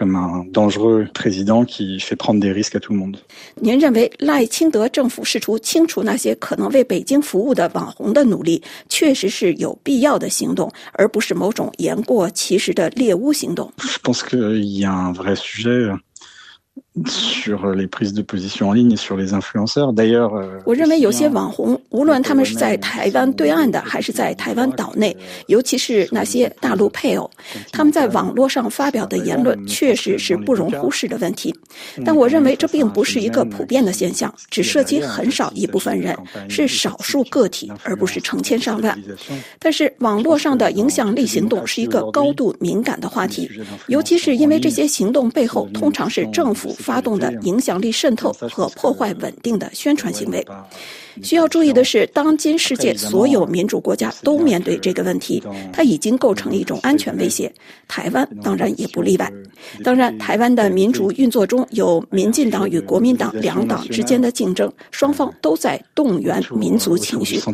您认为赖清德政府试图清除那些可能为北京服务的网红的努力，确实是有必要的行动，而不是某种言过其实的猎巫行动。 Je pense qu'il y a un vrai sujet sur les prises de position en ligne et sur les influenceurs. D'ailleurs, 我认为有些网红，无论他们是在台湾对岸的，还是在台湾岛内，尤其是那些大陆配偶，他们在网络上发表的言论确实是不容忽视的问题。但我认为这并不是一个普遍的现象，只涉及很少一部分人，是少数个体，而不是成千上万。但是网络上的影响力行动是一个高度敏感的话题，尤其是因为这些行动背后通常是政府发动的影响力渗透和破坏稳定的宣传行为。需要注意的是，当今世界所有民主国家都面对这个问题，它已经构成一种安全威胁，台湾当然也不例外。当然，台湾的民主运作中有民进党与国民党两党之间的竞争，双方都在动员民族情绪。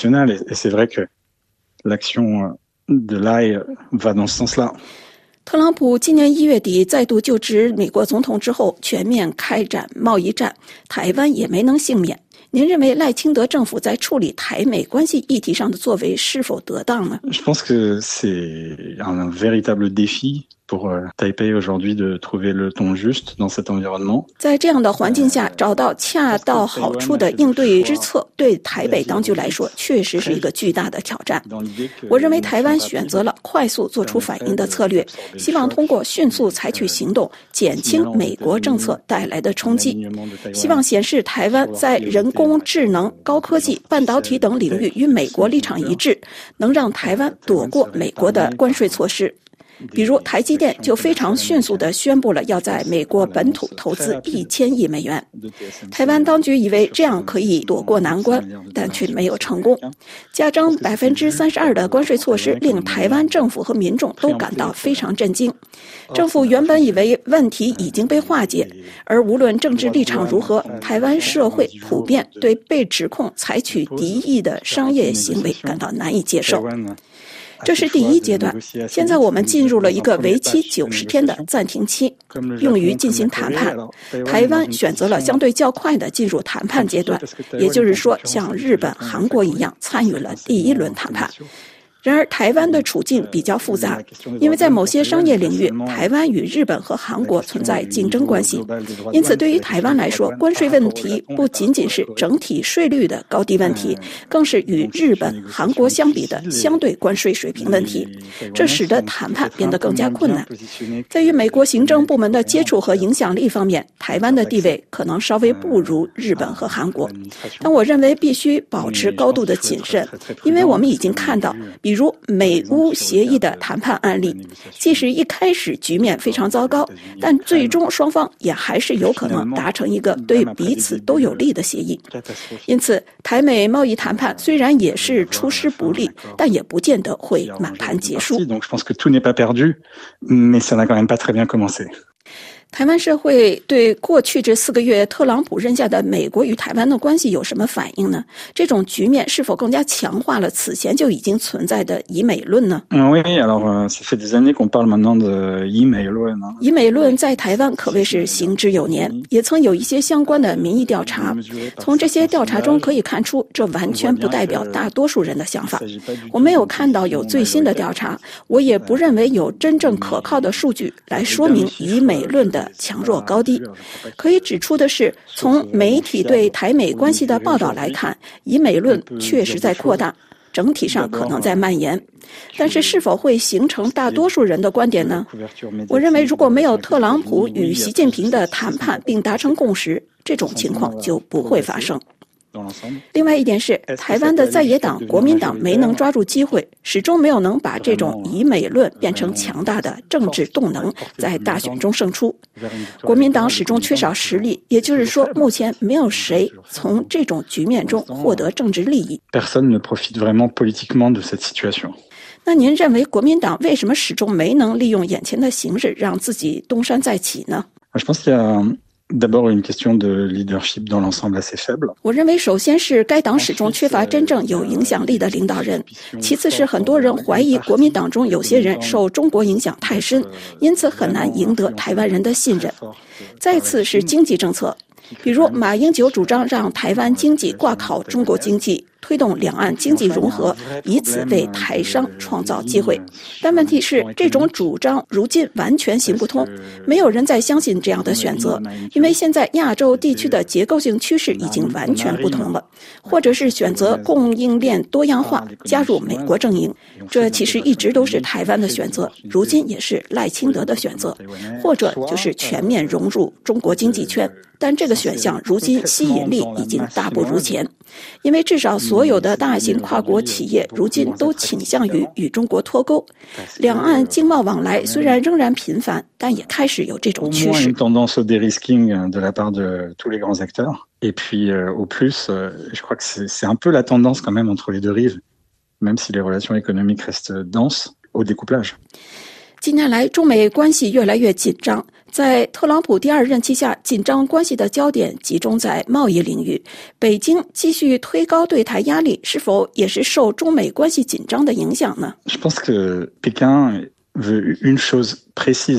特朗普今年一月底再度就职美国总统之后，全面开展贸易战，台湾也没能幸免。您认为赖清德政府在处理台美关系议题上的作为是否得当呢？ Je pense que c'est un véritable défi 在这样的环境下，找到恰到好处的应对之策，对台北当局来说，确实是一个巨大的挑战。我认为台湾选择了快速做出反应的策略，希望通过迅速采取行动，减轻美国政策带来的冲击，希望显示台湾在人工智能、高科技、半导体等领域与美国立场一致，能让台湾躲过美国的关税措施。比如台积电就非常迅速地宣布了要在美国本土投资一千亿美元。台湾当局以为这样可以躲过难关，但却没有成功。加征百分之三十二的关税措施令台湾政府和民众都感到非常震惊。政府原本以为问题已经被化解，而无论政治立场如何，台湾社会普遍对被指控采取敌意的商业行为感到难以接受。这是第一阶段，现在我们进入了一个为期九十天的暂停期，用于进行谈判。台湾选择了相对较快的进入谈判阶段，也就是说，像日本、韩国一样参与了第一轮谈判。然而台湾的处境比较复杂，因为在某些商业领域，台湾与日本和韩国存在竞争关系，因此对于台湾来说，关税问题不仅仅是整体税率的高低问题，更是与日本、韩国相比的相对关税水平问题，这使得谈判变得更加困难。在与美国行政部门的接触和影响力方面，台湾的地位可能稍微不如日本和韩国，但我认为必须保持高度的谨慎，因为我们已经看到比如美乌协议的谈判案例，即使一开始局面非常糟糕，但最终双方也还是有可能达成一个对彼此都有利的协议。因此，台美贸易谈判虽然也是出师不利，但也不见得会满盘结束。台湾社会对过去这四个月特朗普任下的美国与台湾的关系有什么反应呢？这种局面是否更加强化了此前就已经存在的以美论呢？以美论在台湾可谓是行之有年，也曾有一些相关的民意调查。从这些调查中可以看出，这完全不代表大多数人的想法。我没有看到有最新的调查，我也不认为有真正可靠的数据来说明以美论的强弱高低。可以指出的是，从媒体对台美关系的报道来看，以美论确实在扩大，整体上可能在蔓延。但是是否会形成大多数人的观点呢？我认为如果没有特朗普与习近平的谈判并达成共识，这种情况就不会发生。另外一点是，台湾的在野党国民党没能抓住机会，始终没有能把这种以美论变成强大的政治动能，在大选中胜出。国民党始终缺少实力，也就是说，目前没有谁从这种局面中获得政治利益。那您认为国民党为什么始终没能利用眼前的形势让自己东山再起呢？我认为首先是该党始终缺乏真正有影响力的领导人，其次是很多人怀疑国民党中有些人受中国影响太深，因此很难赢得台湾人的信任。再次是经济政策，比如马英九主张让台湾经济挂靠中国经济，推动两岸经济融合，以此为台商创造机会。但问题是，这种主张如今完全行不通，没有人再相信这样的选择，因为现在亚洲地区的结构性趋势已经完全不同了，或者是选择供应链多样化，加入美国阵营，这其实一直都是台湾的选择，如今也是赖清德的选择，或者就是全面融入中国经济圈。但这个选项如今吸引力已经大不如前，因为至少所有的大型跨国企业如今都倾向于与中国脱钩，两岸经贸往来虽然仍然频繁，但也开始有这种趋势。 Et puis euh, au plus, euh, je crois que c'est, c'est un peu la tendance quand même entre les deux rives, même si les relations économiques restent denses au découplage. 近年来，中美关系越来越紧张。在特朗普第二任期下，紧张关系的焦点集中在贸易领域。北京继续推高对台压力，是否也是受中美关系紧张的影响呢？ Je pense que Pékin veut une chose précise.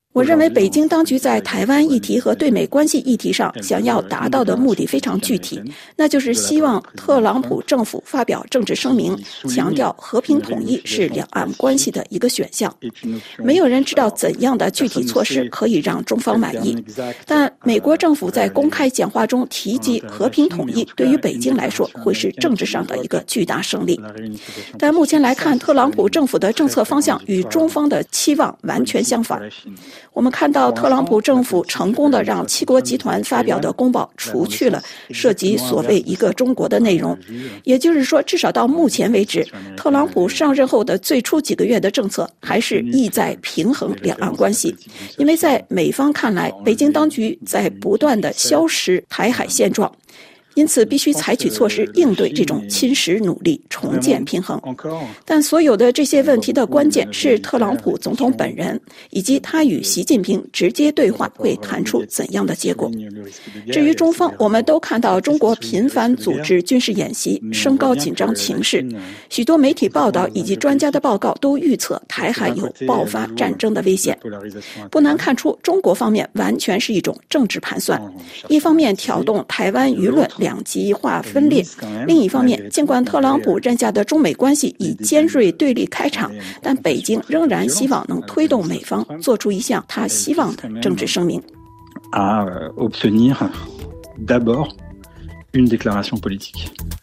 我认为北京当局在台湾议题和对美关系议题上想要达到的目的非常具体，那就是希望特朗普政府发表政治声明，强调和平统一是两岸关系的一个选项。没有人知道怎样的具体措施可以让中方满意，但美国政府在公开讲话中提及和平统一，对于北京来说会是政治上的一个巨大胜利。但目前来看，特朗普政府的政策方向与中方的期望完全相反。我们看到特朗普政府成功地让七国集团发表的公报除去了涉及所谓一个中国的内容，也就是说，至少到目前为止，特朗普上任后的最初几个月的政策还是意在平衡两岸关系，因为在美方看来，北京当局在不断地消蚀台海现状，因此必须采取措施应对这种侵蚀努力，重建平衡。但所有的这些问题的关键是特朗普总统本人，以及他与习近平直接对话会谈出怎样的结果。至于中方，我们都看到中国频繁组织军事演习，升高紧张情势。许多媒体报道以及专家的报告都预测台海有爆发战争的危险。不难看出，中国方面完全是一种政治盘算，一方面挑动台湾舆论两极化分裂，另一方面，尽管特朗普任下的中美关系以尖锐对立开场，但北京仍然希望能推动美方做出一项他希望的政治声明。 À obtenir d'abord une déclaration politique.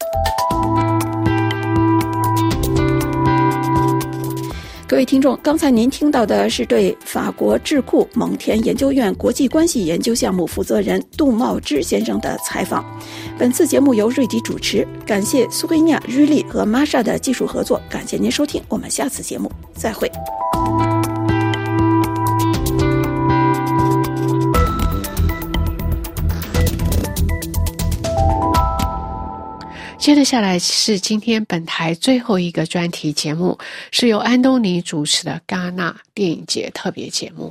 各位听众，刚才您听到的是对法国智库蒙田研究院国际关系研究项目负责人杜茂之先生的采访。本次节目由瑞吉主持，感谢苏菲尼亚、瑞丽和玛莎的技术合作，感谢您收听，我们下次节目再会。 接着下来是今天本台最后一个专题节目，是由安东尼主持的戛纳电影节特别节目。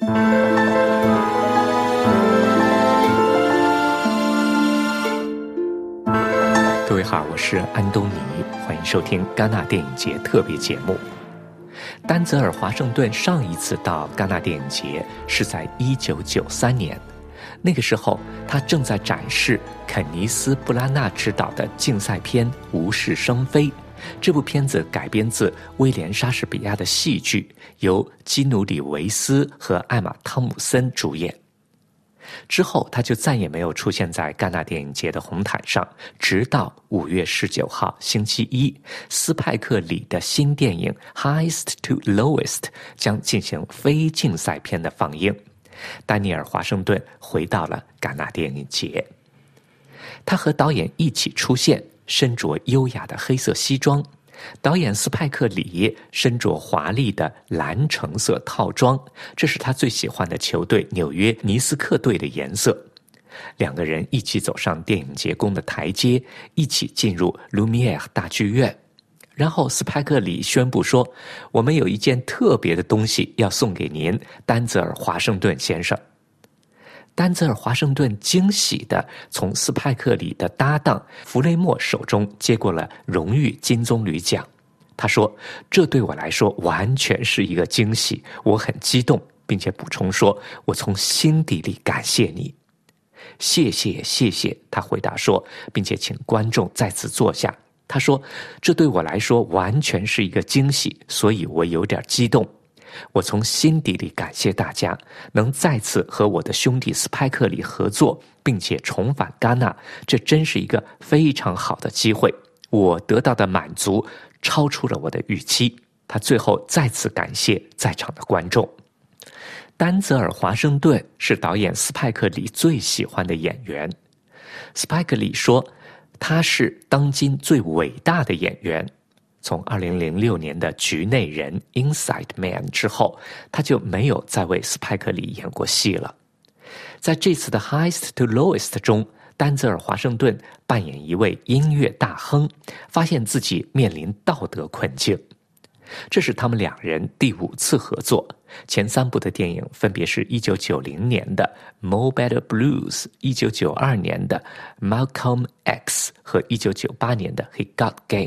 各位好，我是安东尼，欢迎收听戛纳电影节特别节目。丹泽尔·华盛顿上一次到戛纳电影节是在一九九三年，那个时候他正在展示肯尼斯·布拉纳执导的竞赛片《无事生非》。这部片子改编自威廉·莎士比亚的戏剧，由基努·里维斯和艾玛·汤姆森主演。之后他就再也没有出现在戛纳电影节的红毯上，直到五月十九号星期一，斯派克里的新电影《Highest to Lowest》将进行非竞赛片的放映。丹尼尔·华盛顿回到了戛纳电影节，他和导演一起出现，身着优雅的黑色西装，导演斯派克里身着华丽的蓝橙色套装，这是他最喜欢的球队纽约尼斯克队的颜色。两个人一起走上电影节宫的台阶，一起进入卢米埃尔大剧院。然后斯派克里宣布说，我们有一件特别的东西要送给您，丹泽尔·华盛顿先生。丹泽尔·华盛顿惊喜地从斯派克里的搭档弗雷默手中接过了荣誉金棕榈奖。他说，这对我来说完全是一个惊喜，我很激动，并且补充说，我从心底里感谢你。谢谢谢谢，他回答说，并且请观众再次坐下。他说，这对我来说完全是一个惊喜，所以我有点激动。我从心底里感谢大家能再次和我的兄弟斯派克里合作，并且重返戛纳，这真是一个非常好的机会。我得到的满足超出了我的预期。他最后再次感谢在场的观众。丹泽尔·华盛顿是导演斯派克里最喜欢的演员。斯派克里说，他是当今最伟大的演员。从二零零六年的《局内人》Inside Man 之后，他就没有再为斯派克里演过戏了。在这次的 Highest to Lowest 中，丹泽尔·华盛顿扮演一位音乐大亨，发现自己面临道德困境。这是他们两人第五次合作，前三部的电影分别是一九九零年的《Mo Better Blues》、一九九二年的《Malcolm X》和一九九八年的《He Got Game》。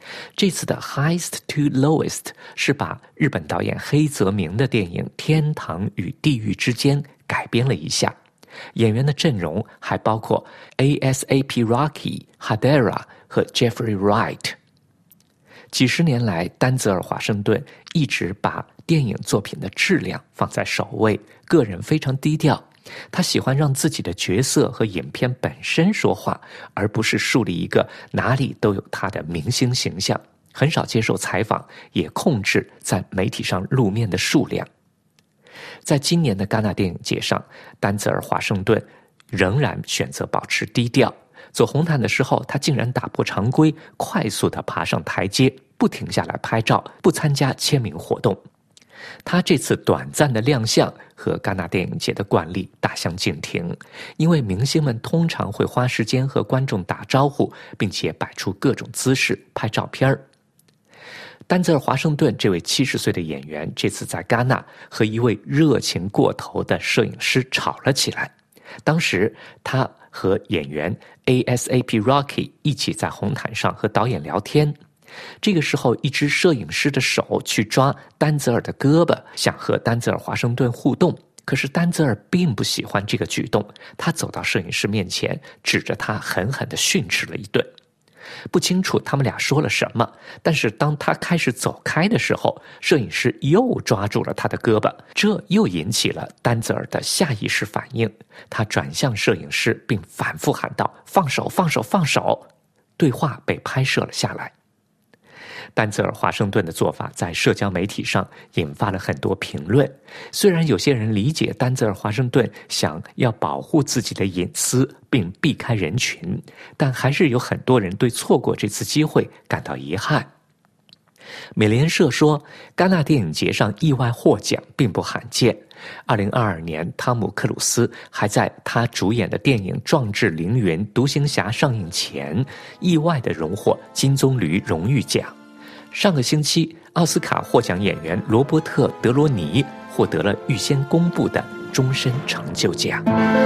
这次的 Highest to Lowest 是把日本导演黑泽明的电影《天堂与地狱之间》改编了一下，演员的阵容还包括 A S A P Rocky、Hadera 和 Jeffrey Wright。几十年来，丹泽尔·华盛顿一直把电影作品的质量放在首位，个人非常低调。他喜欢让自己的角色和影片本身说话，而不是树立一个哪里都有他的明星形象，很少接受采访，也控制在媒体上露面的数量。在今年的戛纳电影节上，丹泽尔·华盛顿仍然选择保持低调。走红毯的时候，他竟然打破常规，快速地爬上台阶，不停下来拍照，不参加签名活动。他这次短暂的亮相和戛纳电影节的惯例大相径庭，因为明星们通常会花时间和观众打招呼，并且摆出各种姿势拍照片。丹泽尔·华盛顿这位七十岁的演员这次在戛纳和一位热情过头的摄影师吵了起来。当时他和演员 A S A P Rocky 一起在红毯上和导演聊天，这个时候一只摄影师的手去抓丹泽尔的胳膊，想和丹泽尔·华盛顿互动，可是丹泽尔并不喜欢这个举动，他走到摄影师面前，指着他狠狠地训斥了一顿。不清楚他们俩说了什么，但是当他开始走开的时候，摄影师又抓住了他的胳膊，这又引起了丹泽尔的下意识反应。他转向摄影师，并反复喊道：“放手，放手，放手！”对话被拍摄了下来。丹泽尔·华盛顿的做法在社交媒体上引发了很多评论。虽然有些人理解丹泽尔·华盛顿想要保护自己的隐私并避开人群，但还是有很多人对错过这次机会感到遗憾。美联社说，戛纳电影节上意外获奖并不罕见。二零二二年，汤姆·克鲁斯还在他主演的电影《壮志凌云：独行侠》上映前，意外地荣获金棕榈荣誉奖。上个星期，奥斯卡获奖演员罗伯特·德罗尼获得了预先公布的终身成就奖。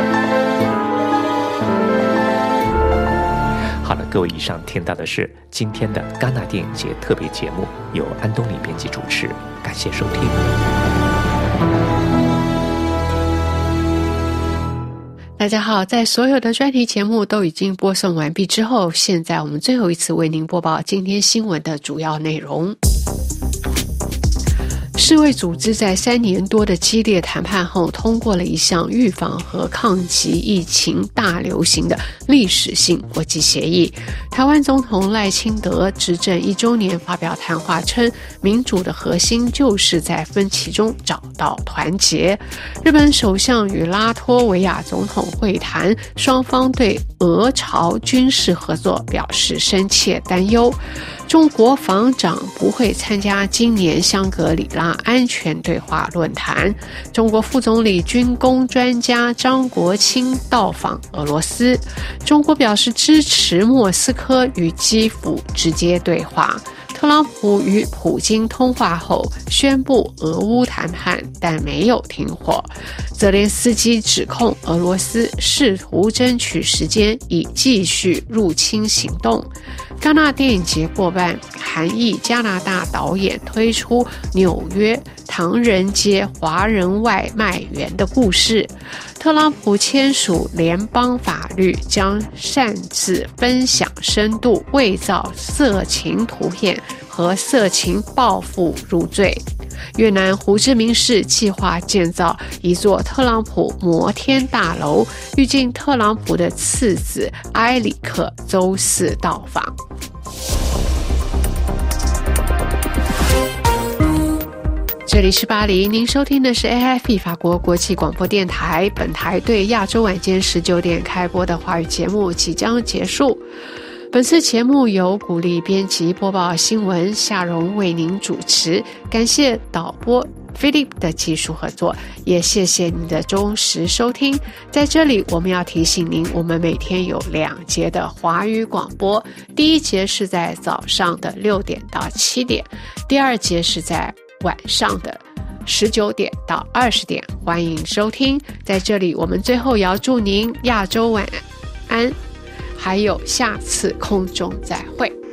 好了，各位，以上听到的是今天的戛纳电影节特别节目，由安东尼编辑主持，感谢收听。 大家好，在所有的专题节目都已经播送完毕之后，现在我们最后一次为您播报今天新闻的主要内容。世卫组织在三年多的激烈谈判后，通过了一项预防和抗击疫情大流行的历史性国际协议。台湾总统赖清德执政一周年发表谈话称，民主的核心就是在分歧中找到团结。日本首相与拉脱维亚总统会谈，双方对俄朝军事合作表示深切担忧。中国防长不会参加今年香格里拉安全对话论坛。中国副总理军工专家张国清到访俄罗斯。中国表示支持莫斯科与基辅直接对话。特朗普与普京通话后宣布俄乌谈判，但没有停火。泽连斯基指控俄罗斯试图争取时间以继续入侵行动。戛纳电影节过半，韩裔加拿大导演推出纽约唐人街华人外卖员的故事。特朗普签署联邦法律，将擅自分享深度伪造色情图片和色情报复入罪。越南胡志明市计划建造一座特朗普摩天大楼，预计特朗普的次子埃里克周四到访。这里是巴黎，您收听的是 A F P 法国国际广播电台。本台对亚洲晚间十九点开播的华语节目即将结束。本次节目由鼓励编辑播报新闻，夏蓉为您主持。感谢导播 Philip 的技术合作，也谢谢您的忠实收听。在这里我们要提醒您，我们每天有两节的华语广播，第一节是在早上的六点到七点，第二节是在晚上的十九点到二十点，欢迎收听。在这里我们最后也要祝您亚洲晚安，还有下次空中再会。